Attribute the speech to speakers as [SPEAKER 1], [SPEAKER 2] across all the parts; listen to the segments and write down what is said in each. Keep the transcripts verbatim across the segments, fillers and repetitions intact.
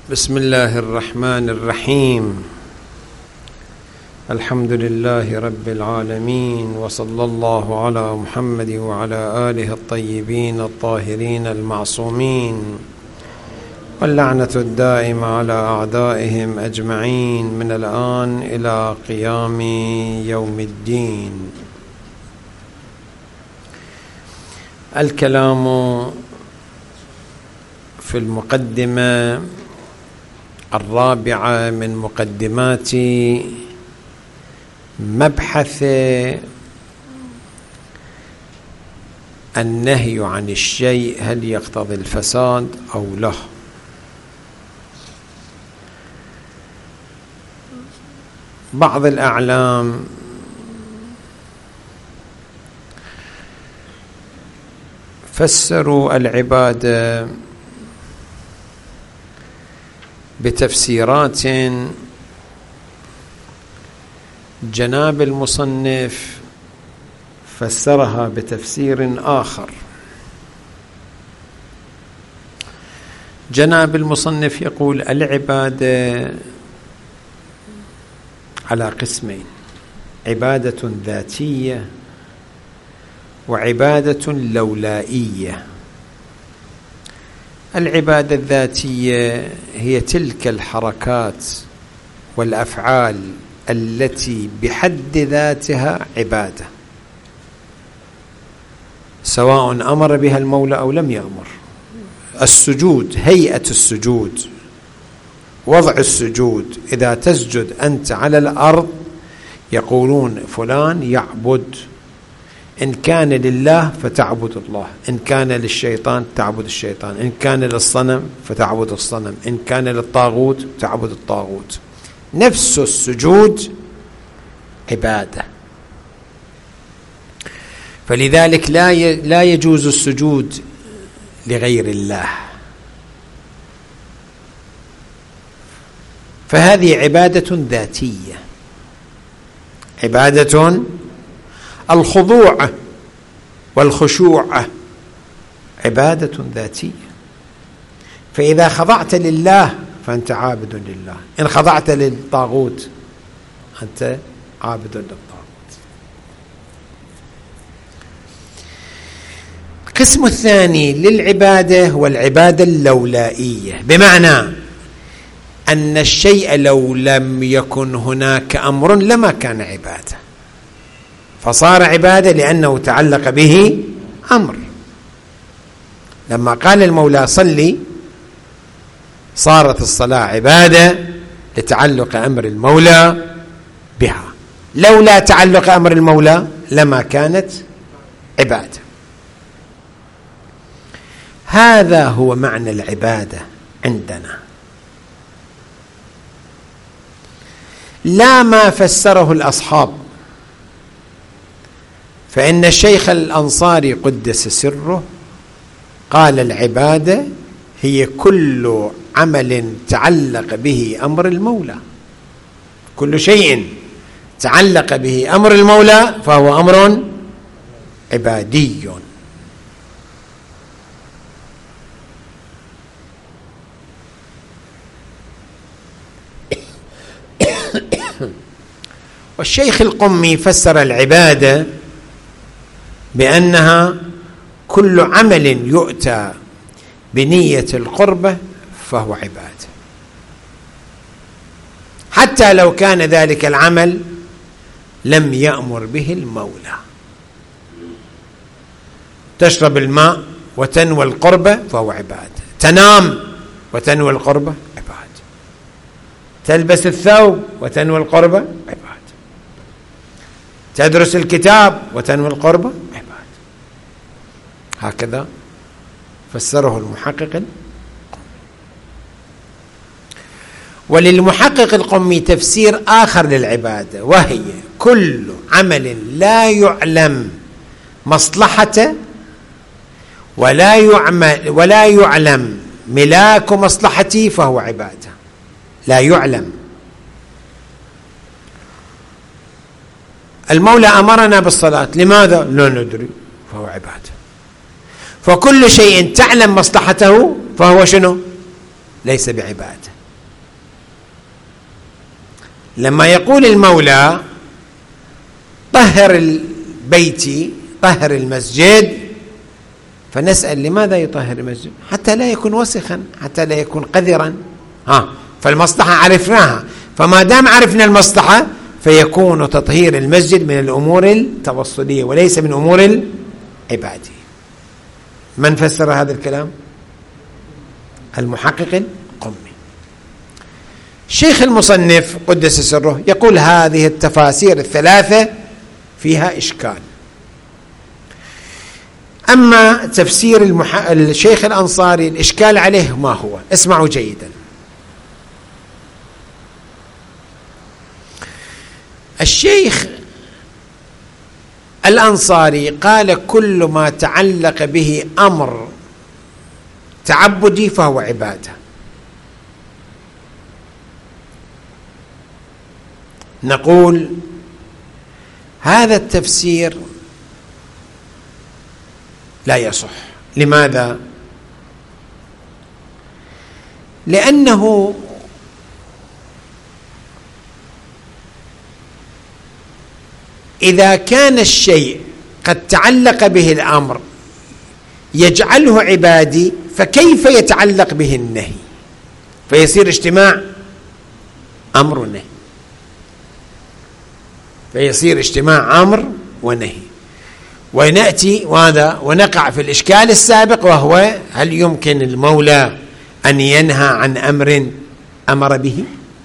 [SPEAKER 1] بسم الله الرحمن الرحيم. الحمد لله رب العالمين، وصلى الله على محمد وعلى آله الطيبين الطاهرين المعصومين، واللعنة الدائمة على أعدائهم أجمعين من الآن إلى قيام يوم الدين. الكلام في المقدمة الرابعة من مقدمات مبحث النهي عن الشيء هل يقتضي الفساد أو لا. بعض الأعلام فسروا العبادة بتفسيرات جناب المصنف فسرها بتفسير آخر. جناب المصنف يقول العبادة على قسمين: عبادة ذاتية وعبادة لولائية. العبادة الذاتية هي تلك الحركات والأفعال التي بحد ذاتها عبادة، سواء أمر بها المولى أو لم يأمر. السجود، هيئة السجود، وضع السجود، إذا تسجد أنت على الأرض يقولون فلان يعبد. إن كان لله فتعبد الله، إن كان للشيطان تعبد الشيطان، إن كان للصنم فتعبد الصنم، إن كان للطاغوت تعبد الطاغوت. نفس السجود عبادة، فلذلك لا لا يجوز السجود لغير الله، فهذه عبادة ذاتية. عبادة الخضوع والخشوع عبادة ذاتية، فإذا خضعت لله فأنت عابد لله، إن خضعت للطاغوت أنت عابد للطاغوت. القسم الثاني للعبادة هو العبادة اللولائية، بمعنى أن الشيء لو لم يكن هناك أمر لما كان عبادة، فصار عبادة لأنه تعلق به أمر. لما قال المولى صلي صارت الصلاة عبادة لتعلق أمر المولى بها، لولا تعلق أمر المولى لما كانت عبادة. هذا هو معنى العبادة عندنا، لا ما فسره الأصحاب. فإن الشيخ الأنصاري قدس سره قال العبادة هي كل عمل تعلق به أمر المولى، كل شيء تعلق به أمر المولى فهو أمر عبادي. والشيخ القمي فسر العبادة بأنها كل عمل يؤتى بنية القربة فهو عبادة، حتى لو كان ذلك العمل لم يأمر به المولى. تشرب الماء وتنوي القربة فهو عبادة، تنام وتنوي القربة عبادة، تلبس الثوب وتنوي القربة عبادة، تدرس الكتاب وتنوي القربة عبادة. هكذا فسره المحقق القمي. وللمحقق القمي تفسير آخر للعبادة، وهي كل عمل لا يعلم مصلحته ولا يعمل ولا يعلم ملاك مصلحته فهو عبادة. لا يعلم، المولى أمرنا بالصلاة، لماذا؟ لا ندري، فهو عبادة. فكل شيء تعلم مصلحته فهو شنو؟ ليس بعبادة. لما يقول المولى طهر البيت طهر المسجد، فنسأل لماذا يطهر المسجد؟ حتى لا يكون وسخا، حتى لا يكون قذرا. ها فالمصلحة عرفناها، فما دام عرفنا المصلحة فيكون تطهير المسجد من الأمور التوصلية وليس من أمور العبادة. من فسر هذا الكلام؟ المحقق القمي. الشيخ المصنف قدس سره يقول هذه التفاسير الثلاثة فيها إشكال. أما تفسير المح... الشيخ الأنصاري الإشكال عليه ما هو؟ اسمعوا جيدا. الشيخ الأنصاري قال كل ما تعلق به أمر تعبدي فهو عبادة. نقول هذا التفسير لا يصح. لماذا؟ لأنه إذا كان الشيء قد تعلق به الأمر يجعله عبادي، فكيف يتعلق به النهي؟ فيصير اجتماع أمر ونهي، فيصير اجتماع أمر ونهي، ونأتي وهذا ونقع في الإشكال السابق، وهو هل يمكن المولى أن ينهى عن أمر أمر به؟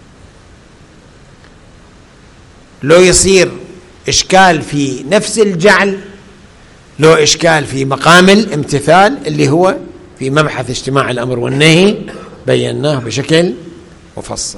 [SPEAKER 1] لو يصير إشكال في نفس الجعل، لو إشكال في مقام الامتثال اللي هو في مبحث اجتماع الأمر والنهي بيناه بشكل مفصل.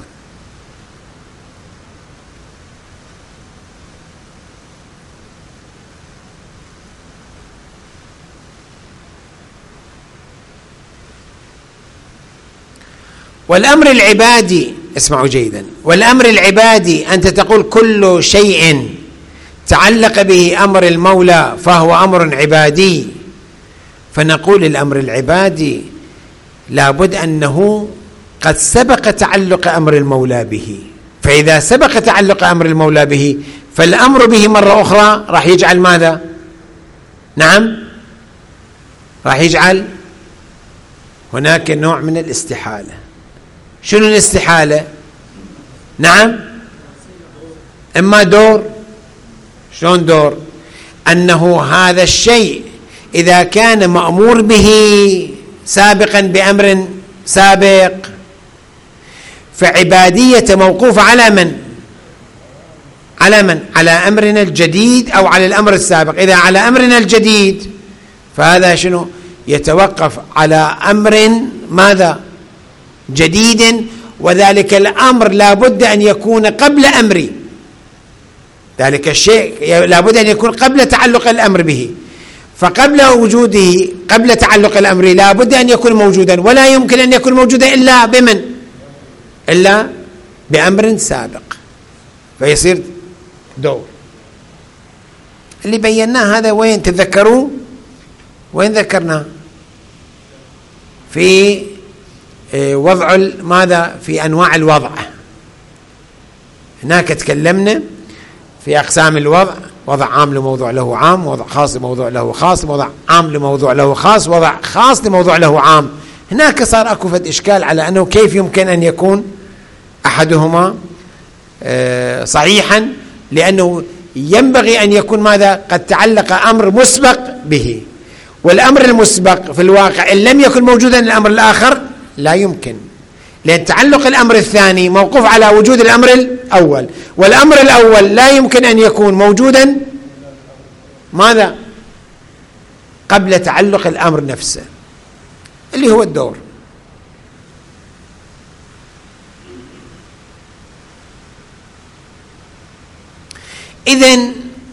[SPEAKER 1] والأمر العبادي، اسمعوا جيدا، والأمر العبادي أنت تقول كل شيء تعلق به أمر المولى فهو أمر عبادي، فنقول الأمر العبادي لابد أنه قد سبق تعلق أمر المولى به، فإذا سبق تعلق أمر المولى به فالأمر به مرة أخرى راح يجعل ماذا؟ نعم، راح يجعل هناك نوع من الاستحالة. شنو الاستحالة؟ نعم، إما دور. شلون دور؟ أنه هذا الشيء إذا كان مأمور به سابقا بأمر سابق فعبادية موقوفة على من؟ على من؟ على أمرنا الجديد أو على الأمر السابق؟ إذا على أمرنا الجديد فهذا شنو؟ يتوقف على أمر ماذا؟ جديد، وذلك الأمر لا بد أن يكون قبل أمري، ذلك الشيء لا بد أن يكون قبل تعلق الأمر به، فقبل وجوده قبل تعلق الأمر لا بد أن يكون موجودا، ولا يمكن أن يكون موجودا إلا بمن؟ إلا بأمر سابق، فيصير دور. اللي بيناه هذا وين تذكروا؟ وين ذكرنا؟ في وضع ماذا؟ في أنواع الوضع. هناك تكلمنا في أقسام الوضع: وضع عام لموضوع له عام، وضع خاص لموضوع له خاص، وضع عام لموضوع له خاص، وضع خاص لموضوع له عام. هناك صار أكو فد إشكال على أنه كيف يمكن أن يكون أحدهما صحيحا، لأنه ينبغي أن يكون ماذا؟ قد تعلق أمر مسبق به، والأمر المسبق في الواقع إن لم يكن موجودا الأمر الآخر لا يمكن، لأن تعلق الأمر الثاني موقوف على وجود الأمر الأول، والأمر الأول لا يمكن أن يكون موجودا ماذا؟ قبل تعلق الأمر نفسه اللي هو الدور. إذن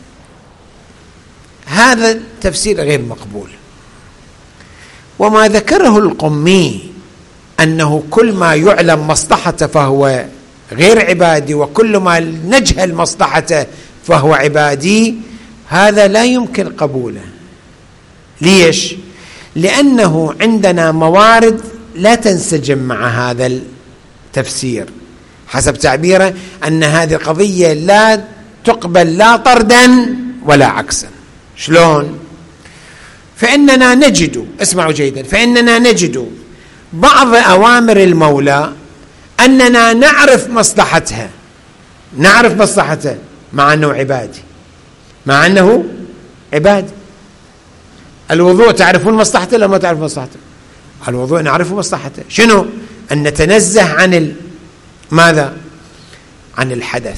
[SPEAKER 1] هذا التفسير غير مقبول. وما ذكره القمي أنه كل ما يعلم مصلحته فهو غير عبادي، وكل ما نجهل مصلحته فهو عبادي، هذا لا يمكن قبوله. ليش؟ لأنه عندنا موارد لا تنسجم مع هذا التفسير، حسب تعبيره أن هذه القضية لا تقبل لا طردا ولا عكسا. شلون؟ فإننا نجد، اسمعوا جيدا، فإننا نجد بعض أوامر المولى أننا نعرف مصلحتها، نعرف مصلحتها مع أنه عبادي، مع أنه عبادي. الوضوء تعرفون مصلحته ولا ما تعرف مصلحته؟ الوضوء نعرف مصلحته، شنو؟ أن نتنزه عن ال... ماذا؟ عن الحدث.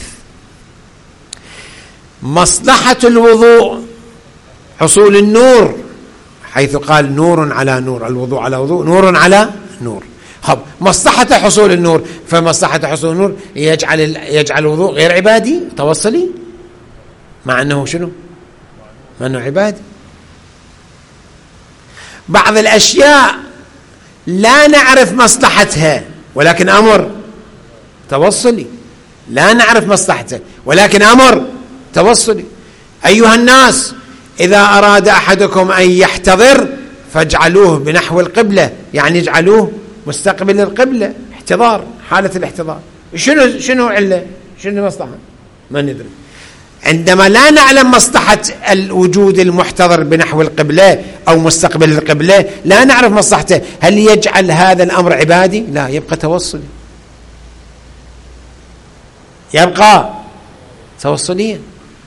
[SPEAKER 1] مصلحة الوضوء حصول النور، حيث قال نور على نور، الوضوء على وضوء، نور على نور. خب مصلحة حصول النور، فمصلحة حصول النور يجعل يجعل الوضوء غير عبادي توصلي، مع أنه شنو؟ مع أنه عبادي. بعض الأشياء لا نعرف مصلحتها ولكن أمر توصلي، لا نعرف مصلحته ولكن أمر توصلي. أيها الناس، إذا أراد أحدكم أن يحتضر فاجعلوه بنحو القبلة، يعني اجعلوه مستقبل القبلة، احتضار، حالة الاحتضار. شنو شنو علة؟ شنو المصلحة؟ ما ندري. عندما لا نعلم مصلحة الوجود المحتضر بنحو القبلة أو مستقبل القبلة، لا نعرف مصلحته، هل يجعل هذا الأمر عبادي؟ لا، يبقى توصلي، يبقى توصليا.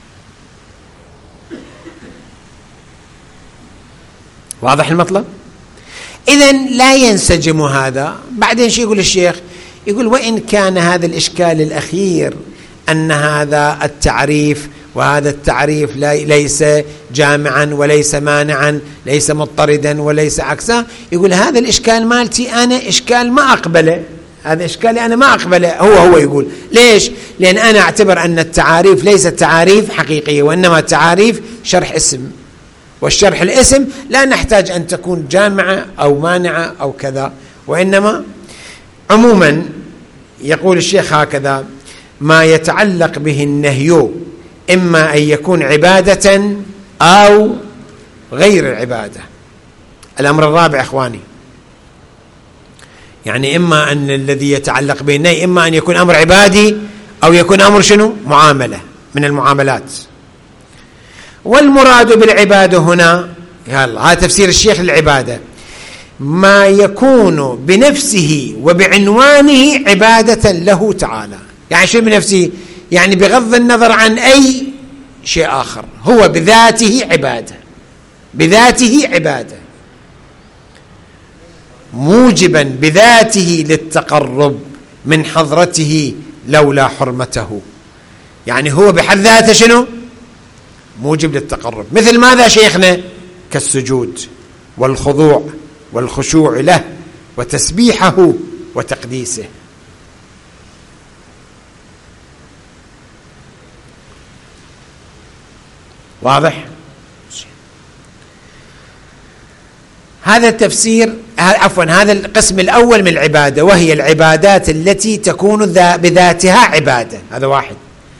[SPEAKER 1] واضح المطلب؟ إذن لا ينسجم هذا. بعدين شو يقول الشيخ؟ يقول وإن كان هذا الإشكال الأخير أن هذا التعريف وهذا التعريف ليس جامعا وليس مانعا، ليس مضطردا وليس عكسه، يقول هذا الإشكال مالتي أنا إشكال ما أقبله، هذا إشكالي أنا ما أقبله. هو هو يقول ليش؟ لأن أنا أعتبر أن التعاريف ليست تعاريف حقيقية، وإنما التعاريف شرح اسم، والشرح الاسم لا نحتاج أن تكون جامعة أو مانعة أو كذا، وإنما عموما يقول الشيخ هكذا: ما يتعلق به النهي إما أن يكون عبادة أو غير العبادة. الأمر الرابع إخواني، يعني إما أن الذي يتعلق به النهي إما أن يكون أمر عبادي أو يكون أمر شنو؟ معاملة من المعاملات. والمراد بالعبادة هنا، هذا تفسير الشيخ للعبادة: ما يكون بنفسه وبعنوانه عبادة له تعالى. يعني شو بنفسه؟ يعني بغض النظر عن أي شيء آخر، هو بذاته عبادة، بذاته عبادة، موجبا بذاته للتقرب من حضرته لولا حرمته. يعني هو بحد ذاته شنو؟ موجب للتقرب. مثل ماذا شيخنا؟ كالسجود والخضوع والخشوع له وتسبيحه وتقديسه. واضح؟ هذا التفسير، عفوا هذا القسم الأول من العبادة، وهي العبادات التي تكون بذاتها عبادة، هذا واحد.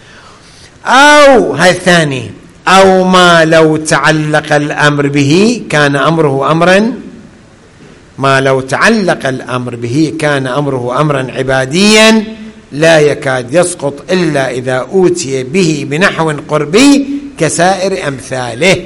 [SPEAKER 1] أو هذا الثاني: أو ما لو تعلق الأمر به كان أمره أمرا ما لو تعلق الأمر به كان أمره أمرا عباديا لا يكاد يسقط إلا إذا أوتي به بنحو قربي كسائر أمثاله.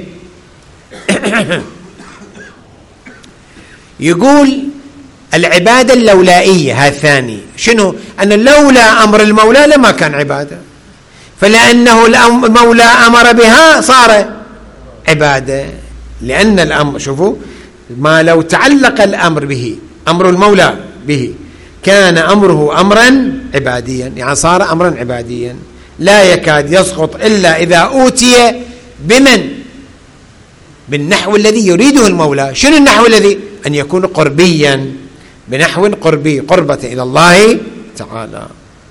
[SPEAKER 1] يقول العبادة اللولائية هذا الثاني شنو؟ أن لولا أمر المولى لما كان عبادة، فلأنه المولى أمر بها صار عبادة. لأن الأمر، شوفوا، ما لو تعلق الأمر به، أمر المولى به، كان أمره أمرا عباديا، يعني صار أمرا عباديا لا يكاد يسقط إلا إذا أوتي بمن؟ بالنحو الذي يريده المولى. شنو النحو الذي؟ أن يكون قربيا، بنحو قربي، قربة إلى الله تعالى.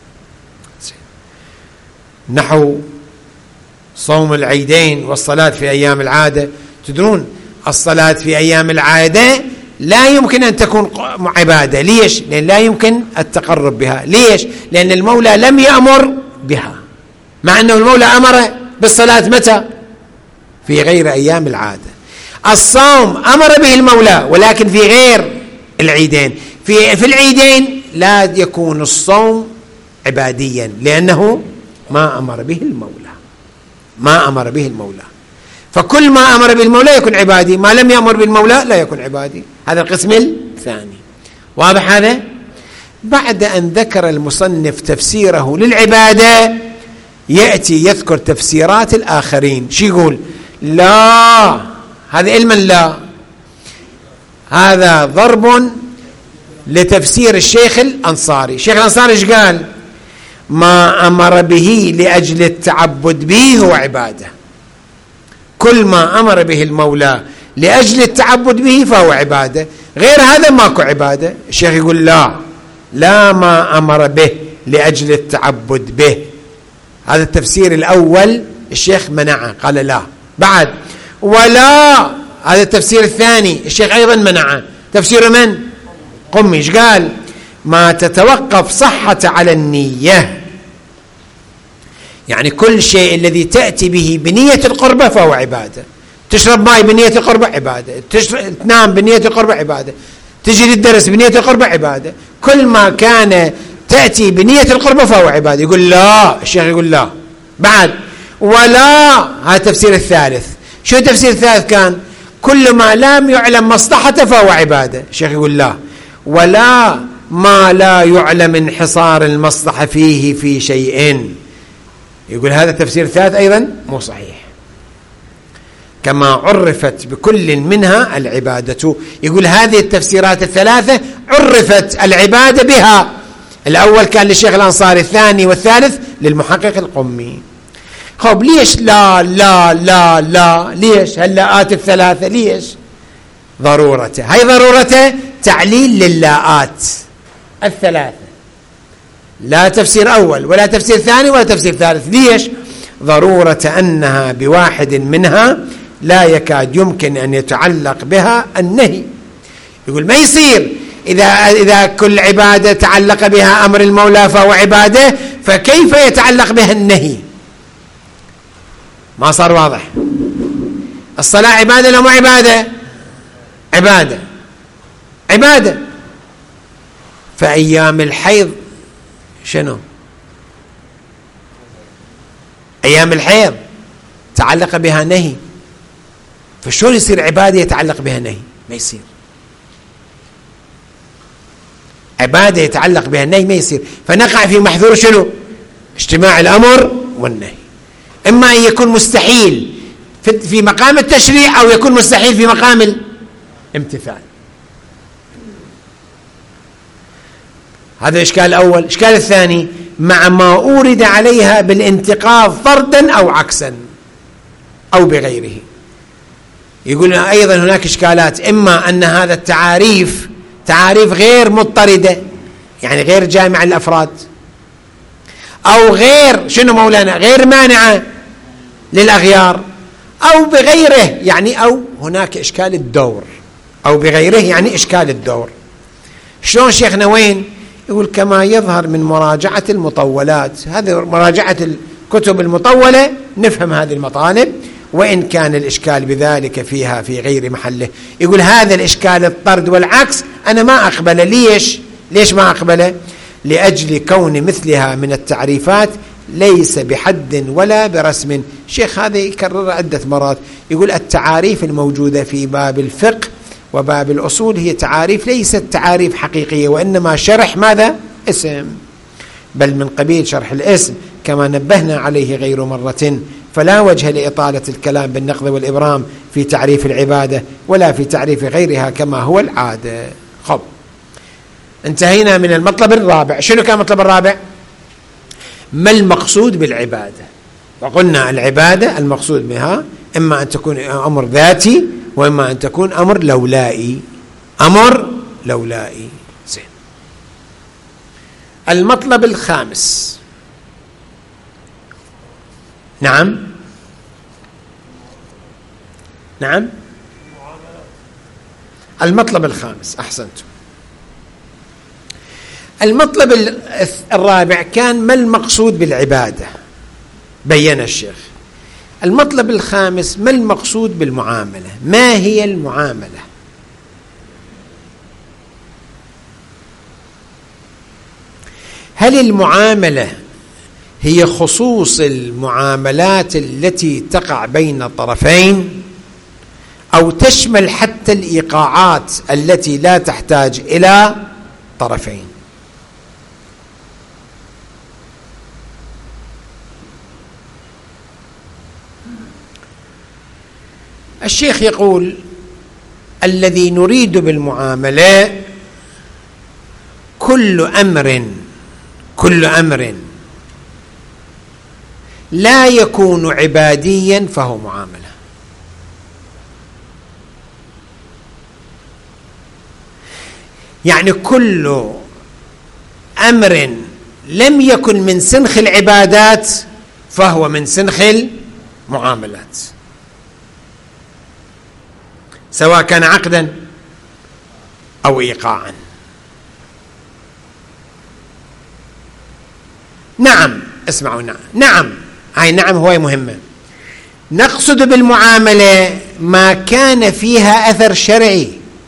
[SPEAKER 1] نحو صوم العيدين والصلاة في أيام العادة. تدرون الصلاة في أيام العادة لا يمكن أن تكون عبادة. ليش؟ لأن لا يمكن التقرب بها. ليش؟ لأن المولى لم يأمر بها، مع أنه المولى أمر بالصلاة متى؟ في غير أيام العادة. الصوم أمر به المولى ولكن في غير العيدين. في, في العيدين لا يكون الصوم عباديا، لأنه ما أمر به المولى، ما أمر به المولى. فكل ما أمر به المولى يكون عبادي، ما لم يأمر بالمولى لا يكون عبادي. هذا القسم الثاني. واضح هذا؟ بعد أن ذكر المصنف تفسيره للعبادة يأتي يذكر تفسيرات الآخرين. شو يقول؟ لا، هذا علما لا، هذا ضرب لتفسير الشيخ الأنصاري. الشيخ الأنصاري ايش قال؟ ما أمر به لأجل التعبد به هو عبادة، كل ما أمر به المولى لأجل التعبد به فهو عبادة، غير هذا ماكو عبادة. الشيخ يقول لا، لا ما أمر به لأجل التعبد به. هذا التفسير الأول الشيخ منعه، قال لا. بعد ولا، هذا التفسير الثاني الشيخ أيضا منعه. تفسير من؟ قمي. ايش قال؟ ما تتوقف صحة على النية، يعني كل شيء الذي تأتي به بنية القربة فهو عبادة. تشرب ماء بنية القربة عبادة، تنام بنية القربة عبادة، تجي للدرس بنية القربة عبادة. كل ما كان تأتي بنية القربة فهو عبادة. يقول لا، الشيخ يقول لا. بعد ولا، هذا التفسير الثالث. شو التفسير الثالث كان؟ كل ما لم يعلم مصلحته فهو عبادة. الشيخ يقول لا، ولا ما لا يعلم انحصار المصلحة فيه في شيء. يقول هذا التفسير الثالث أيضا مو صحيح، كما عرفت بكل منها العبادة. يقول هذه التفسيرات الثلاثة عرفت العبادة بها. الأول كان للشيخ الأنصاري، الثاني والثالث للمحقق القمي. خب ليش لا لا لا لا؟ ليش هاللاءات الثلاثة؟ ليش؟ ضرورته. هاي ضرورته تعليل للاءات الثلاثة، لا تفسير أول ولا تفسير ثاني ولا تفسير ثالث. ليش؟ ضرورة أنها بواحد منها لا يكاد يمكن أن يتعلق بها النهي. يقول ما يصير إذا إذا كل عبادة تعلق بها أمر المولى فهو عبادة، فكيف يتعلق بها النهي؟ ما صار واضح. الصلاة عبادة لو مو عبادة؟ عبادة، عبادة. فأيام الحيض شنو؟ أيام الحيض تعلق بها نهي، فشون يصير عبادة يتعلق بها نهي؟ ما يصير. عبادة يتعلق بها النهي ما يصير. فنقع في محذور شنو؟ اجتماع الأمر والنهي. إما أن يكون مستحيل في مقام التشريع، أو يكون مستحيل في مقام الامتثال. هذا الإشكال الأول. الإشكال الثاني مع ما أورد عليها بالانتقاض فردا أو عكسا أو بغيره. يقول أيضا هناك إشكالات، إما أن هذا التعاريف تعاريف غير مضطردة، يعني غير جامعة للأفراد، أو غير شنو مولانا غير مانعة للأغيار، أو بغيره، يعني أو هناك إشكال الدور، أو بغيره يعني إشكال الدور. شلون شيخنا وين؟ يقول كما يظهر من مراجعة المطولات. هذه مراجعة الكتب المطولة نفهم هذه المطالب، وإن كان الإشكال بذلك فيها في غير محله. يقول هذا الإشكال الطرد والعكس أنا ما أقبله. ليش؟ ليش ما أقبله؟ لأجل كون مثلها من التعريفات ليس بحد ولا برسم. شيخ هذا يكرر عدة مرات، يقول التعاريف الموجودة في باب الفقه وباب الأصول هي تعاريف ليست تعاريف حقيقية، وإنما شرح ماذا؟ اسم، بل من قبيل شرح الاسم كما نبهنا عليه غير مرة. فلا وجه لإطالة الكلام بالنقض والإبرام في تعريف العبادة ولا في تعريف غيرها كما هو العادة. خب انتهينا من المطلب الرابع. شنو كان المطلب الرابع؟ ما المقصود بالعبادة؟ وقلنا العبادة المقصود بها إما أن تكون أمر ذاتي، وإما أن تكون أمر لولائي. أمر لولائي. زين. المطلب الخامس. نعم نعم المطلب الخامس. أحسنتم. المطلب الرابع كان ما المقصود بالعبادة، بين الشيخ. المطلب الخامس ما المقصود بالمعاملة، ما هي المعاملة؟ هل المعاملة هي خصوص المعاملات التي تقع بين طرفين، أو تشمل حتى الإيقاعات التي لا تحتاج إلى طرفين؟ الشيخ يقول: الذي نريد بالمعاملة كل أمر كل أمر لا يكون عباديا فهو معاملة. يعني كل أمر لم يكن من سنخ العبادات فهو من سنخ المعاملات، سواء كان عقدا أو إيقاعا. نعم، اسمعوا، نعم نعم هاي نعم هواي مهمة. نقصد بالمعاملة ما كان فيها أثر شرعي،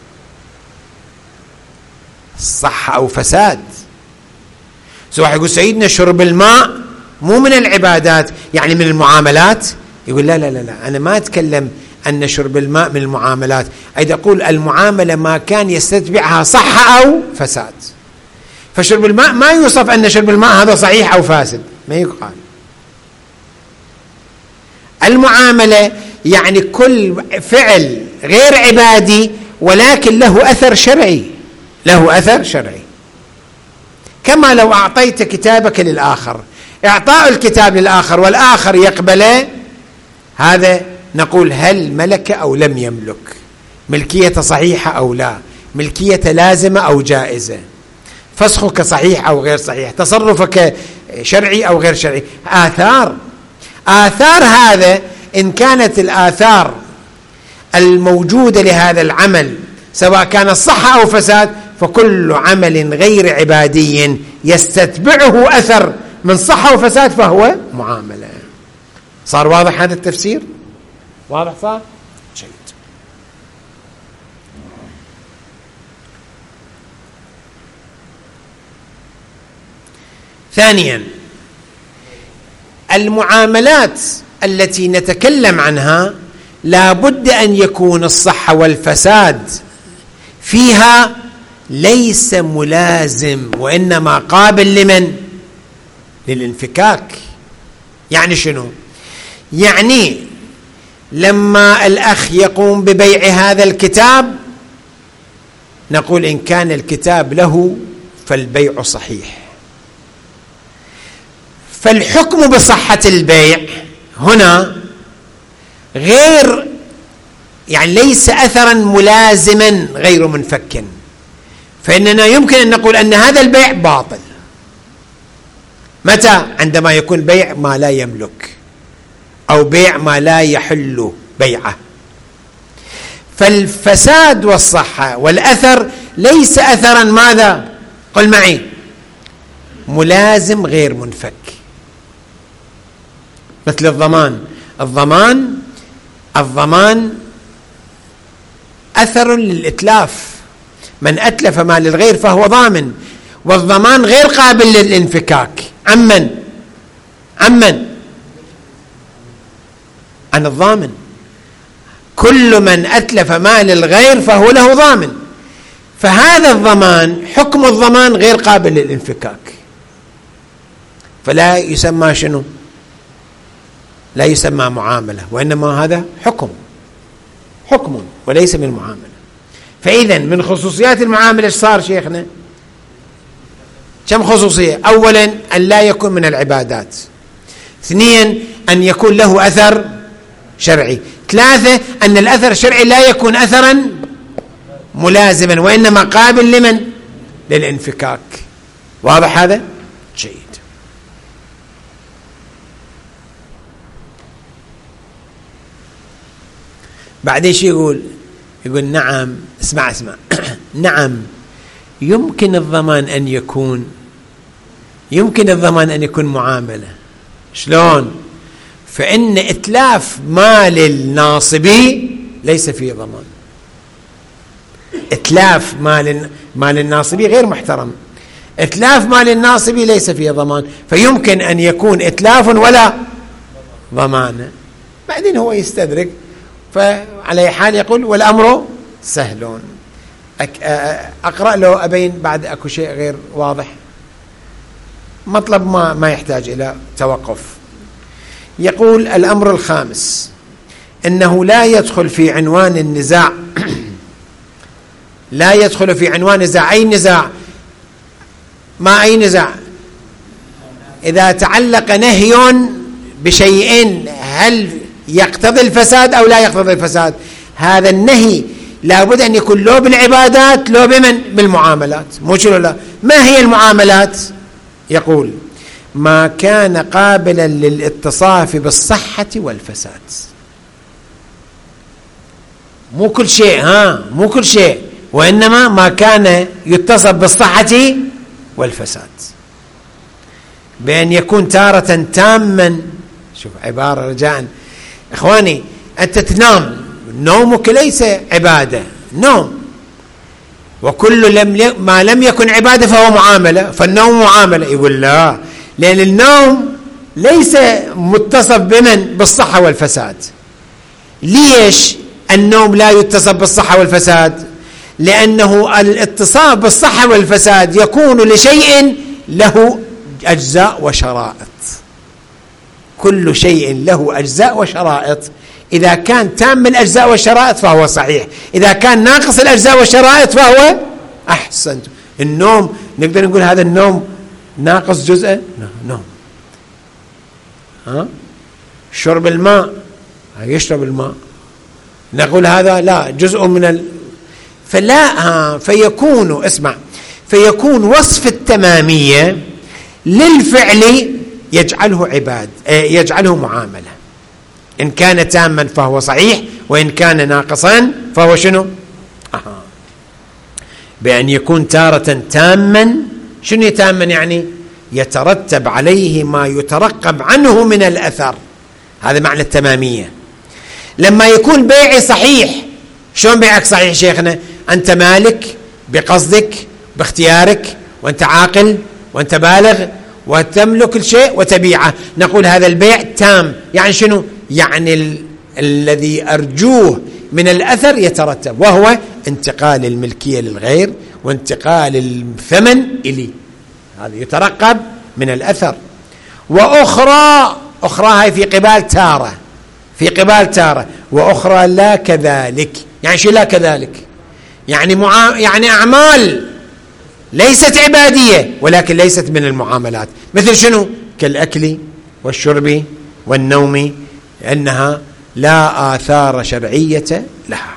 [SPEAKER 1] صح أو فساد. سواء يقول سيدنا شرب الماء مو من العبادات، يعني من المعاملات. يقول لا لا لا, لا. أنا ما أتكلم أن شرب الماء من المعاملات، أيضا أقول المعاملة ما كان يستتبعها صح أو فساد. فشرب الماء ما يوصف أن شرب الماء هذا صحيح أو فاسد، ما يقال. المعاملة يعني كل فعل غير عبادي ولكن له أثر شرعي، له أثر شرعي. كما لو أعطيت كتابك للآخر، إعطاء الكتاب للآخر والآخر يقبله، هذا نقول هل ملك أو لم يملك، ملكية صحيحة أو لا، ملكية لازمة أو جائزة، فسخك صحيح أو غير صحيح، تصرفك شرعي أو غير شرعي. آثار آثار هذا إن كانت الآثار الموجودة لهذا العمل سواء كان صح أو فساد، فكل عمل غير عبادي يستتبعه أثر من صح أو فساد فهو معاملة. صار واضح هذا التفسير؟ واضح صار؟ جيد. ثانيا، المعاملات التي نتكلم عنها لا بد أن يكون الصح والفساد فيها ليس ملازم، وإنما قابل لمن؟ للانفكاك. يعني شنو؟ يعني لما الأخ يقوم ببيع هذا الكتاب نقول إن كان الكتاب له فالبيع صحيح، فالحكم بصحة البيع هنا غير، يعني ليس أثرا ملازما غير منفك، فإننا يمكن أن نقول أن هذا البيع باطل. متى؟ عندما يكون بيع ما لا يملك أو بيع ما لا يحل بيعه. فالفساد والصحة والأثر ليس أثرا ماذا؟ قل معي، ملازم غير منفك. مثل الضمان، الضمان الضمان أثر للإتلاف، من أتلف مال الغير فهو ضامن، والضمان غير قابل للانفكاك. عمن؟ عمن؟ عن الضامن. كل من أتلف مال الغير فهو له ضامن، فهذا الضمان حكم الضمان غير قابل للانفكاك، فلا يسمى شنو؟ لا يسمى معاملة، وإنما هذا حكم حكم وليس من معاملة. فإذا من خصوصيات المعاملة ايش صار شيخنا؟ كم خصوصية؟ أولا أن لا يكون من العبادات، اثنين أن يكون له أثر شرعي، ثلاثة أن الأثر الشرعي لا يكون أثرا ملازما وإنما قابل لمن؟ للانفكاك. واضح هذا؟ جيد. بعدين شو يقول؟ يقول نعم، اسمع اسمع نعم يمكن الضمان أن يكون يمكن الضمان أن يكون معاملة. شلون؟ فإن إتلاف مال الناصبي ليس فيه ضمان. إتلاف مال مال الناصبي غير محترم، إتلاف مال الناصب ليس فيه ضمان، فيمكن أن يكون إتلاف ولا ضمان. بعدين هو يستدرك، فعلى حال يقول والأمر سهل. أقرأ له أبين بعد أكو شيء غير واضح، مطلب ما, ما يحتاج إلى توقف. يقول الأمر الخامس إنه لا يدخل في عنوان النزاع لا يدخل في عنوان نزاع. أي نزاع؟ ما أي نزاع؟ إذا تعلق نهي بشيء هل يقتضي الفساد أو لا يقتضي الفساد، هذا النهي لابد أن يكون لو بالعبادات لو بمن بالمعاملات، مو شنو لا. ما هي المعاملات؟ يقول ما كان قابلا للاتصاف بالصحة والفساد. مو كل شيء، ها مو كل شيء، وإنما ما كان يتصف بالصحة والفساد، بأن يكون تارة تاما. شوف عبارة رجاء إخواني، أنت تنام، نومك ليس عبادة، نوم، وكل لم ما لم يكن عبادة فهو معاملة، فالنوم معاملة. يقول لا، لأن النوم ليس متصف بمن بالصحة والفساد. ليش النوم لا يتصف بالصحة والفساد؟ لأنه الاتصاف بالصحة والفساد يكون لشيء له أجزاء وشرائط. كل شيء له أجزاء وشرائط، إذا كان تام الأجزاء والشرائط فهو صحيح، إذا كان ناقص الأجزاء والشرائط فهو أحسن. النوم نقدر نقول هذا النوم ناقص جزء؟ نوم. ها شرب الماء، يشرب الماء، نقول هذا لا جزء من ال... فلا ها فيكون اسمع فيكون وصف التمامية للفعل يجعله عباد يجعله معاملة. إن كان تاما فهو صحيح، وإن كان ناقصا فهو شنو؟ آه. بأن يكون تارة تاما. شنو تاما؟ يعني يترتب عليه ما يترقب عنه من الأثر، هذا معنى التمامية. لما يكون بيعي صحيح، شلون بيعك صحيح شيخنا؟ أنت مالك بقصدك باختيارك، وأنت عاقل وأنت بالغ وتملك الشيء وتبيعه، نقول هذا البيع تام. يعني شنو؟ يعني ال... الذي أرجوه من الأثر يترتب، وهو انتقال الملكية للغير وانتقال الثمن إلي، هذا يترقب من الأثر. وأخرى أخرى هاي في قبال تارة في قبال تارة وأخرى لا كذلك. يعني شو لا كذلك؟ يعني معا... يعني أعمال ليست عبادية ولكن ليست من المعاملات، مثل شنو؟ كالأكل والشرب والنوم، لأنها لا آثار شرعية لها،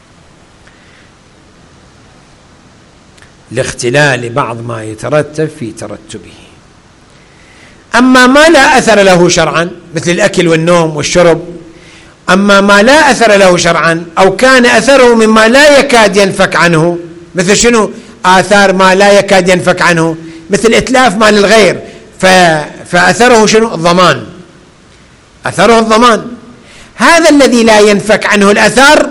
[SPEAKER 1] لاختلال بعض ما يترتب في ترتبه. أما ما لا أثر له شرعا مثل الأكل والنوم والشرب، أما ما لا أثر له شرعا أو كان أثره مما لا يكاد ينفك عنه، مثل شنو؟ آثار ما لا يكاد ينفك عنه، مثل إتلاف مال الغير، فأثره شنو؟ الضمان، أثره الضمان. هذا الذي لا ينفك عنه الأثر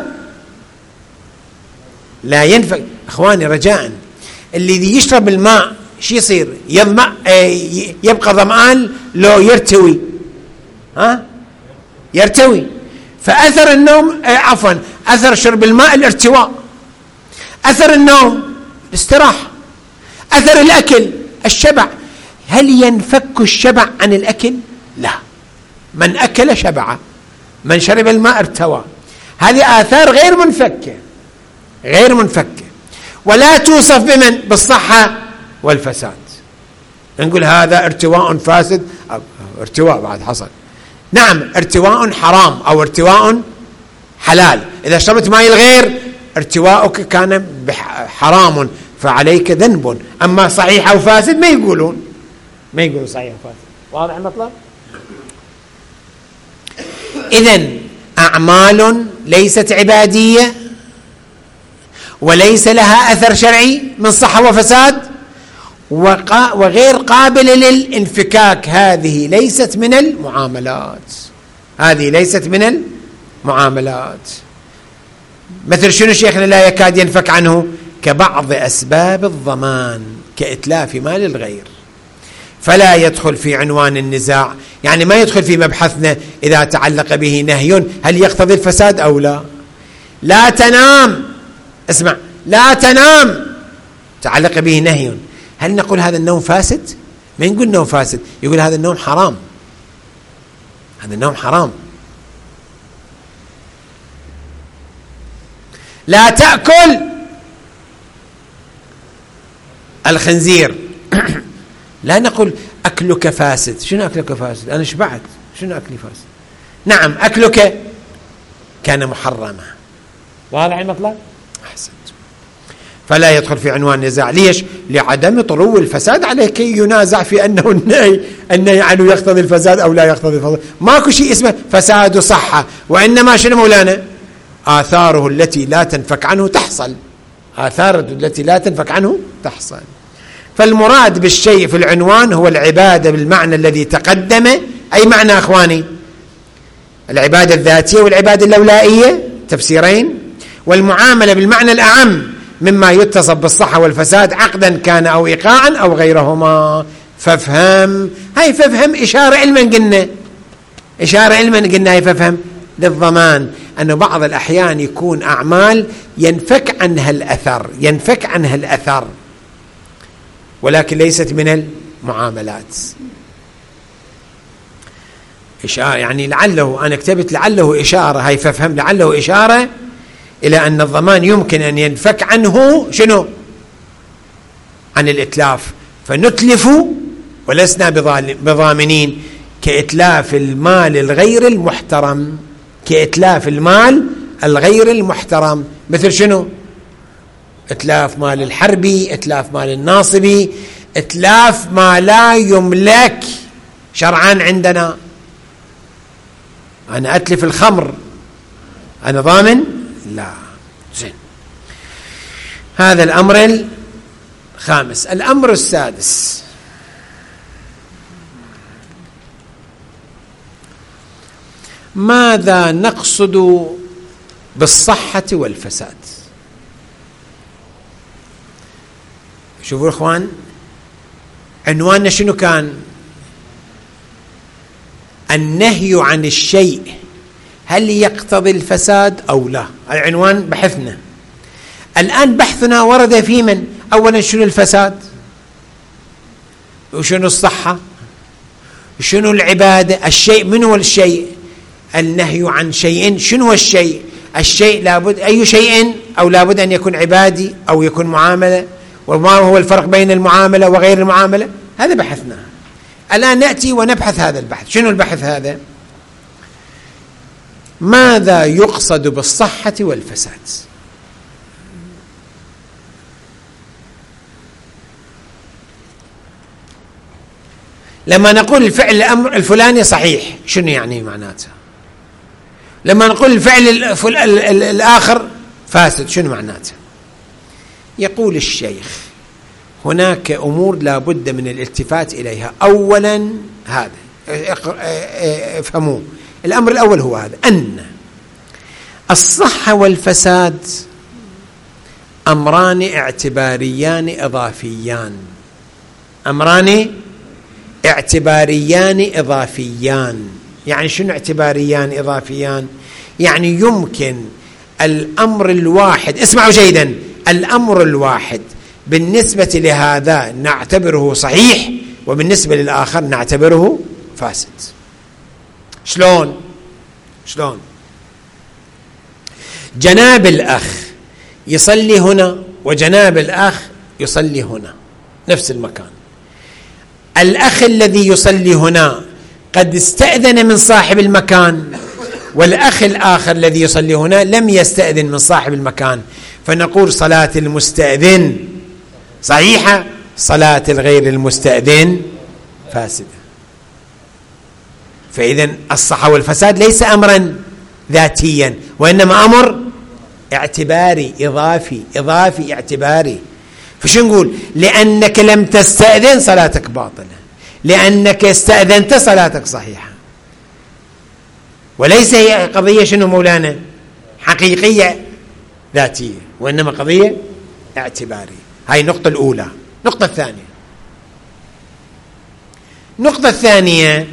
[SPEAKER 1] لا ينفك. أخواني رجاء، الذي يشرب الماء شو يصير؟ يظمأ، يبقى ظمآن لو يرتوي، ها يرتوي. فأثر النوم عفوا أثر شرب الماء الارتواء، أثر النوم الاستراحة، أثر الأكل الشبع. هل ينفك الشبع عن الأكل؟ لا، من أكل شبع، من شرب الماء ارتوى. هذه آثار غير منفكة غير منفكة ولا توصف بمن؟ بالصحة والفساد. نقول هذا ارتواء فاسد، ارتواء بعد حصل، نعم ارتواء حرام أو ارتواء حلال. إذا شربت ماء الغير ارتواءك كان حرام فعليك ذنب. أما صحيح أو فاسد ما يقولون ما يقولون صحيح أو فاسد. واضح المطلب؟ إذن أعمال ليست عبادية وليس لها أثر شرعي من صحة وفساد وغير قابلة للانفكاك، هذه ليست من المعاملات هذه ليست من المعاملات. مثل شنو شيخنا لا يكاد ينفك عنه؟ كبعض أسباب الضمان كإتلاف مال الغير، فلا يدخل في عنوان النزاع، يعني ما يدخل في مبحثنا إذا تعلق به نهي هل يقتضي الفساد أو لا. لا تنام، اسمع، لا تنام تعلق به نهي، هل نقول هذا النوم فاسد؟ ما نقول نوم فاسد، يقول هذا النوم حرام، هذا النوم حرام. لا تأكل الخنزير لا نقول أكلك فاسد. شنو أكلك فاسد؟ أنا شبعت، شنو أكلي فاسد؟ نعم أكلك كان محرما. واضح المطلب؟ أحسنت. فلا يدخل في عنوان النزاع. ليش؟ لعدم طلوع الفساد عليه كي ينازع في أنه النهي النهي عنه يقتضي الفساد أو لا يقتضي الفساد. ماكو شيء اسمه فساد صحة، وإنما شنو مولانا؟ آثاره التي لا تنفك عنه تحصل، آثاره التي لا تنفك عنه تحصل. فالمراد بالشيء في العنوان هو العبادة بالمعنى الذي تقدم. أي معنى أخواني؟ العبادة الذاتية والعبادة اللولائية، تفسيرين. والمعاملة بالمعنى الأعم مما يتصف بالصحة والفساد عقدا كان أو إيقاعا أو غيرهما. فافهم، هاي فافهم إشارة علما قلنا، إشارة علما قلنا هاي فافهم للضمان، أن بعض الأحيان يكون أعمال ينفك عنها الأثر، ينفك عنها الأثر ولكن ليست من المعاملات. إشارة يعني لعله، أنا كتبت لعله إشارة، هاي فافهم لعله إشارة إلى أن الضمان يمكن أن ينفك عنه شنو؟ عن الإتلاف، فنتلف ولسنا بضامنين، كإتلاف المال الغير المحترم، كإتلاف المال الغير المحترم. مثل شنو؟ إتلاف مال الحربي، إتلاف مال الناصبي، إتلاف ما لا يملك شرعا عندنا. أنا أتلف الخمر، أنا ضامن؟ لا. زين، هذا الأمر الخامس. الأمر السادس، ماذا نقصد بالصحة والفساد؟ شوفوا الأخوان، عنواننا شنو كان؟ النهي عن الشيء هل يقتضي الفساد أو لا؟ العنوان بحثنا. الآن بحثنا ورد في من؟ أولا شنو الفساد، وشنو الصحة، شنو العبادة، الشيء من هو الشيء، النهي عن شيء شنو هو الشيء، الشيء لابد أي شيء أو لابد أن يكون عبادي أو يكون معاملة، وما هو الفرق بين المعاملة وغير المعاملة. هذا بحثنا. الآن نأتي ونبحث هذا البحث. شنو البحث هذا؟ ماذا يقصد بالصحة والفساد؟ لما نقول الفعل الأمر الفلاني صحيح شنو يعني معناته؟ لما نقول الفعل الآخر فاسد شنو معناته؟ يقول الشيخ هناك أمور لا بد من الالتفات إليها. أولا هذا افهموه، الأمر الأول هو هذا، أن الصحة والفساد أمران اعتباريان إضافيان، أمران اعتباريان إضافيان. يعني شنو اعتباريان إضافيان؟ يعني يمكن الأمر الواحد، اسمعوا جيدا، الأمر الواحد بالنسبة لهذا نعتبره صحيح وبالنسبة للآخر نعتبره فاسد. شلون؟ شلون؟ جناب الأخ يصلي هنا وجناب الأخ يصلي هنا نفس المكان. الأخ الذي يصلي هنا قد استأذن من صاحب المكان، والأخ الآخر الذي يصلي هنا لم يستأذن من صاحب المكان، فنقول صلاة المستأذن صحيحة، صلاة الغير المستأذن فاسدة. فإذن الصحة والفساد ليس أمرا ذاتيا وإنما أمر اعتباري إضافي إضافي اعتباري. فشو نقول؟ لأنك لم تستأذن صلاتك باطلة، لأنك استأذنت صلاتك صحيحة. وليس هي قضية شنو مولانا حقيقية ذاتية، وإنما قضية اعتباري. هاي النقطة الأولى. النقطة الثانية النقطة الثانية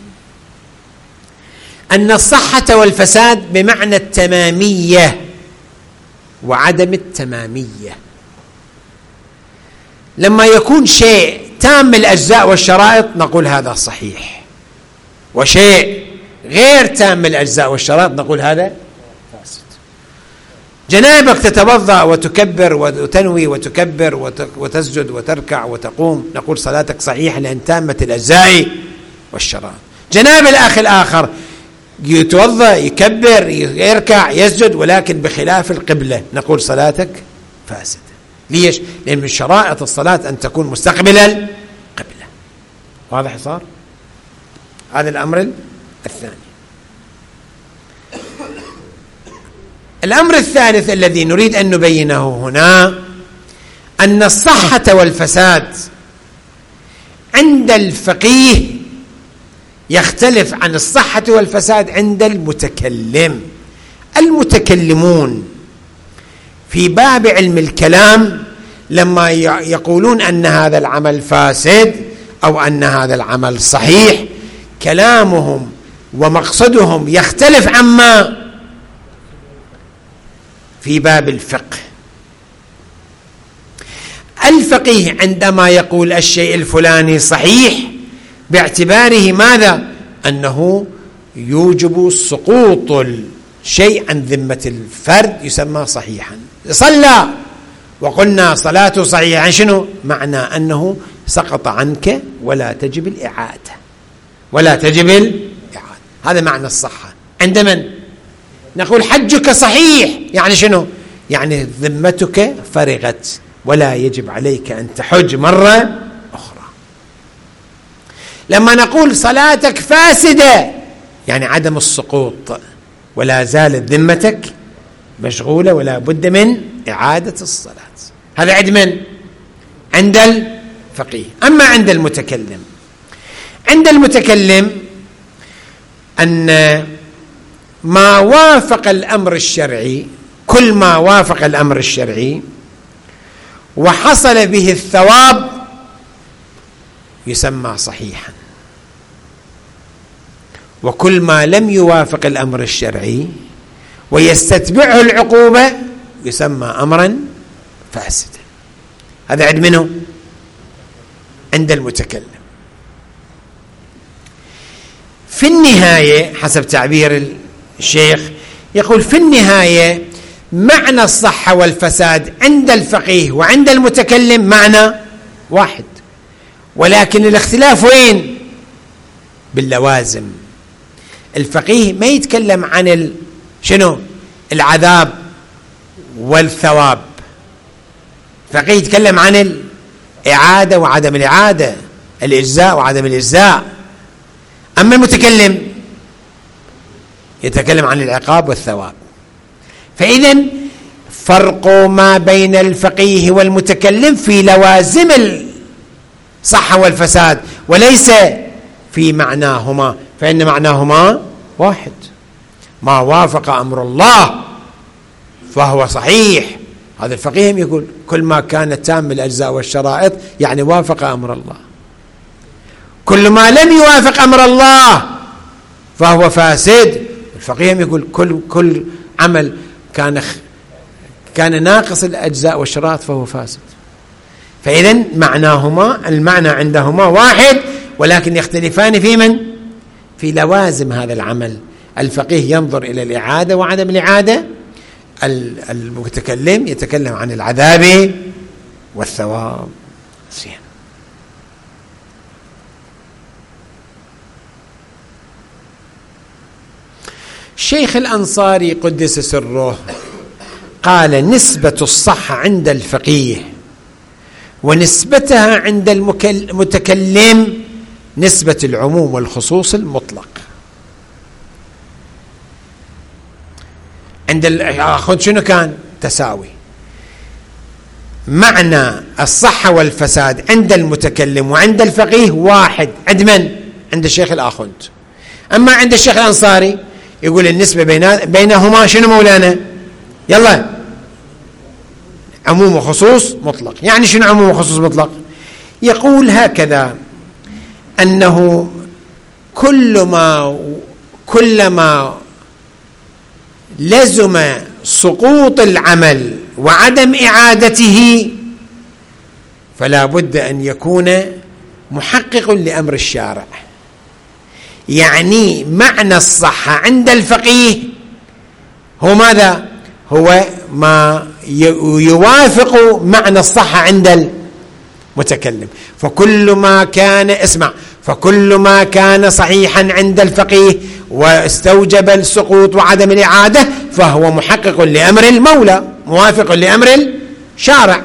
[SPEAKER 1] أن الصحة والفساد بمعنى التمامية وعدم التمامية. لما يكون شيء تام الأجزاء والشرائط نقول هذا صحيح، وشيء غير تام الأجزاء والشرائط نقول هذا فاسد. جنابك تتوضأ وتكبر وتنوي وتكبر وتسجد وتركع وتقوم نقول صلاتك صحيحة لأن تامة الأجزاء والشرائط. جناب الأخ الآخر يتوضأ يكبر يركع يسجد ولكن بخلاف القبلة نقول صلاتك فاسدة. ليش؟ لأن من شرائط الصلاة أن تكون مستقبل القبلة. واضح صار؟ هذا الأمر الثاني. الأمر الثالث الذي نريد أن نبينه هنا أن الصحة والفساد عند الفقيه يختلف عن الصحة والفساد عند المتكلم. المتكلمون في باب علم الكلام لما يقولون أن هذا العمل فاسد أو أن هذا العمل صحيح كلامهم ومقصدهم يختلف عما في باب الفقه. الفقيه عندما يقول الشيء الفلاني صحيح باعتباره ماذا؟ أنه يوجب سقوط الشيء عن ذمة الفرد يسمى صحيحا. صلى وقلنا صلاته صحيحة، شنو معنى؟ أنه سقط عنك ولا تجب الإعادة ولا تجب الإعادة. هذا معنى الصحة. عند من؟ نقول حجك صحيح، يعني شنو؟ يعني ذمتك فرغت ولا يجب عليك أن تحج مرة أخرى. لما نقول صلاتك فاسدة يعني عدم السقوط ولا زالت ذمتك مشغولة ولا بد من إعادة الصلاة. هذا عند من؟ عند الفقيه. أما عند المتكلم، عند المتكلم أن ما وافق الأمر الشرعي، كل ما وافق الأمر الشرعي وحصل به الثواب يسمى صحيحا، وكل ما لم يوافق الأمر الشرعي ويستتبعه العقوبة يسمى أمرا فاسدا. هذا عند منه؟ عند المتكلم. في النهاية حسب تعبير الشيخ يقول في النهاية معنى الصحة والفساد عند الفقيه وعند المتكلم معنى واحد، ولكن الاختلاف وين؟ باللوازم. الفقيه ما يتكلم عن ال... شنو؟ العذاب والثواب. الفقيه يتكلم عن الإعادة وعدم الإعادة، الإجزاء وعدم الإجزاء. أما المتكلم يتكلم عن العقاب والثواب. فإذن فرق ما بين الفقيه والمتكلم في لوازم الصحة والفساد وليس في معناهما، فإن معناهما واحد. ما وافق أمر الله فهو صحيح. هذا الفقيه يقول كل ما كان تام الأجزاء والشرائط يعني وافق أمر الله. كل ما لم يوافق أمر الله فهو فاسد. الفقيه يقول كل كل عمل كان كان ناقص الأجزاء والشرائط فهو فاسد. فإذن معناهما المعنى عندهما واحد، ولكن يختلفان في من؟ في لوازم هذا العمل. الفقيه ينظر إلى الإعادة وعدم الإعادة، المتكلم يتكلم عن العذاب والثواب. الشيخ الأنصاري قدس سره قال نسبة الصحة عند الفقيه ونسبتها عند المتكلم نسبة العموم والخصوص المطلق. عند الأخذ شنو كان؟ تساوي. معنى الصحة والفساد عند المتكلم وعند الفقيه واحد. عند من؟ عند الشيخ الآخوند. أما عند الشيخ الأنصاري يقول النسبة بين بينهما شنو مولانا؟ يلا عموم وخصوص مطلق. يعني شنو عموم وخصوص مطلق؟ يقول هكذا أنه كل ما كلما لزم سقوط العمل وعدم إعادته فلا بد أن يكون محقق لأمر الشارع. يعني معنى الصحة عند الفقيه هو ماذا؟ هو ما يوافق معنى الصحة عند المتكلم. فكل ما كان اسمع فكل ما كان صحيحا عند الفقيه واستوجب السقوط وعدم الإعادة فهو محقق لأمر المولى موافق لأمر الشارع.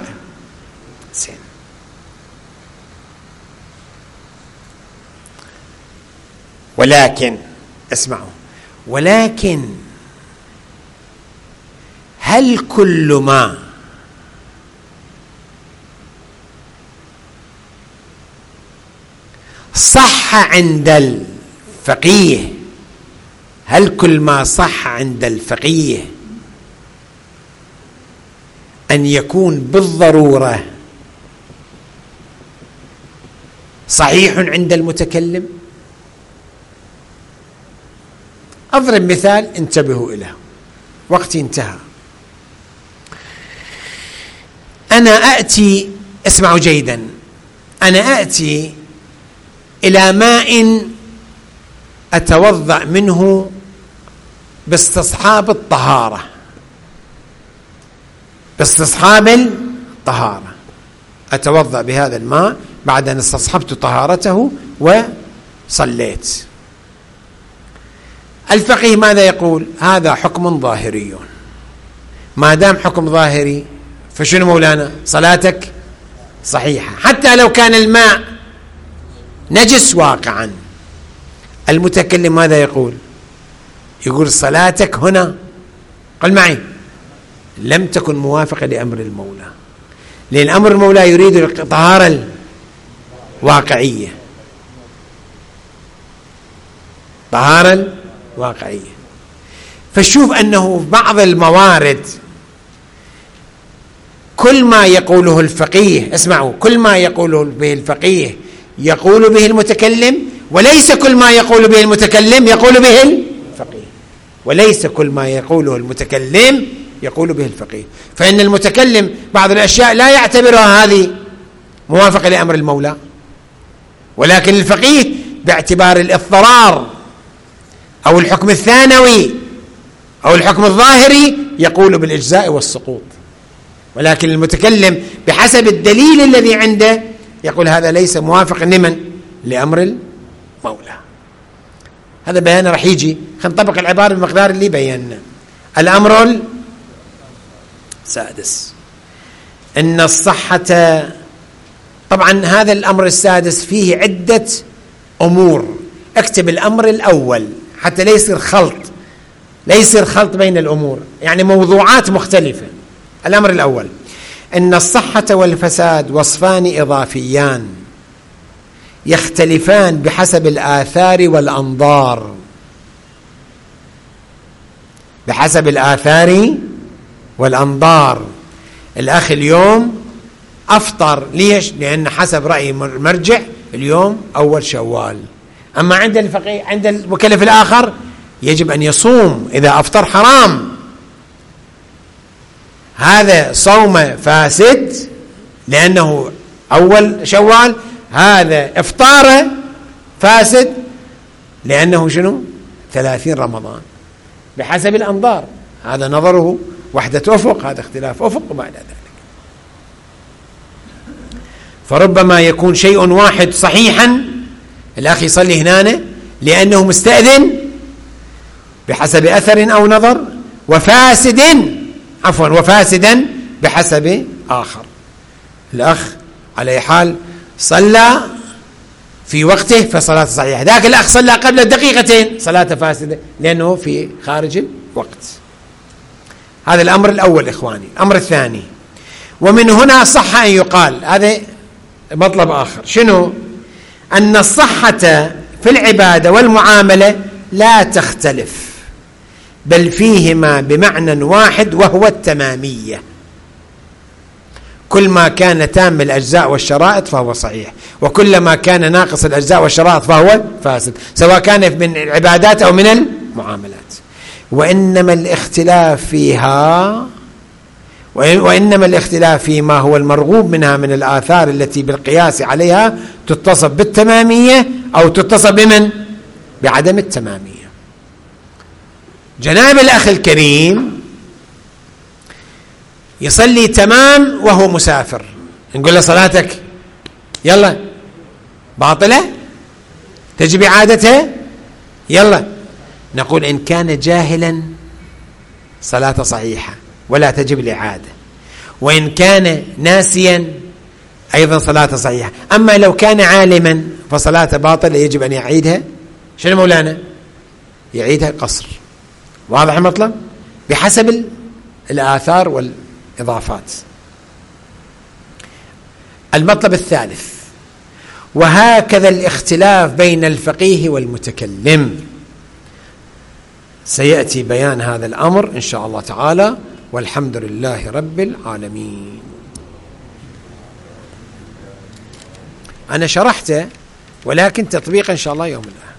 [SPEAKER 1] ولكن اسمعوا ولكن هل كل ما صح عند الفقيه هل كل ما صح عند الفقيه أن يكون بالضرورة صحيح عند المتكلم؟ أضرب مثال انتبهوا إليه، وقتي انتهى. أنا أأتي اسمعوا جيدا أنا أأتي إلى ماء أتوضأ منه باستصحاب الطهارة باستصحاب الطهارة أتوضأ بهذا الماء بعد أن استصحبت طهارته وصليت. الفقيه ماذا يقول؟ هذا حكم ظاهري. ما دام حكم ظاهري فشنو مولانا؟ صلاتك صحيحة حتى لو كان الماء نجس واقعا. المتكلم ماذا يقول؟ يقول صلاتك هنا قل معي لم تكن موافقة لأمر المولى، لأن أمر المولى يريد الطهارة الواقعية طهارة واقعية. فشوف أنه بعض الموارد كل ما يقوله الفقيه اسمعوا كل ما يقوله به الفقيه يقول به المتكلم، وليس كل ما يقول به المتكلم يقول به الفقيه وليس كل ما يقوله المتكلم يقول به الفقيه. فإن المتكلم بعض الأشياء لا يعتبرها هذه موافقة لأمر المولى، ولكن الفقيه باعتبار الاضطرار أو الحكم الثانوي أو الحكم الظاهري يقول بالإجزاء والسقوط، ولكن المتكلم بحسب الدليل الذي عنده يقول هذا ليس موافق لمن؟ لأمر المولى. هذا بيان رح يجي. خلينا نطبق العبارة بمقدار اللي بينا. الأمر السادس إن الصحة، طبعا هذا الأمر السادس فيه عدة أمور. اكتب الأمر الأول حتى لا يصير خلط لا يصير خلط بين الأمور، يعني موضوعات مختلفة. الأمر الأول إن الصحة والفساد وصفان إضافيان يختلفان بحسب الآثار والأنظار. بحسب الآثار والأنظار. الأخ اليوم أفطر، ليش؟ لأن حسب رأي المرجع اليوم أول شوال. أما عند الفقيه عند المكلف الآخر يجب أن يصوم، إذا أفطر حرام. هذا صوم فاسد لأنه أول شوال، هذا إفطار فاسد لأنه شنو؟ ثلاثين رمضان. بحسب الأنظار، هذا نظره وحدة أفق، هذا اختلاف أفق وبعد ذلك. فربما يكون شيء واحد صحيحا، الأخ يصلي هنا لأنه مستأذن بحسب أثر أو نظر، وفاسد عفوا وفاسدا بحسب آخر. الأخ على حال صلى في وقته فصلاة صحيحة، ذاك الأخ صلى قبل دقيقتين صلاة فاسدة لأنه في خارج الوقت. هذا الأمر الأول إخواني. الأمر الثاني، ومن هنا صح أن يقال، هذا مطلب آخر، شنو؟ أن الصحة في العبادة والمعاملة لا تختلف، بل فيهما بمعنى واحد وهو التمامية. كل ما كان تام الأجزاء والشرائط فهو صحيح، وكل ما كان ناقص الأجزاء والشرائط فهو فاسد، سواء كان من العبادات أو من المعاملات. وإنما الاختلاف فيها وإنما الاختلاف فيما هو المرغوب منها من الآثار التي بالقياس عليها تتصف بالتمامية أو تتصف بمن؟ بعدم التمامية. جناب الأخ الكريم يصلي تمام وهو مسافر، نقول له صلاتك يلا باطلة تجب إعادتها، يلا نقول إن كان جاهلا صلاة صحيحة ولا تجب الإعادة، وإن كان ناسيا أيضا صلاة صحيحة. أما لو كان عالما فصلاة باطلة يجب أن يعيدها. شنو مولانا؟ يعيدها قصر. واضح المطلب؟ بحسب الآثار والإضافات. المطلب الثالث: وهكذا الاختلاف بين الفقيه والمتكلم. سيأتي بيان هذا الأمر إن شاء الله تعالى، والحمد لله رب العالمين. أنا شرحته ولكن تطبيق إن شاء الله يوم الآخر.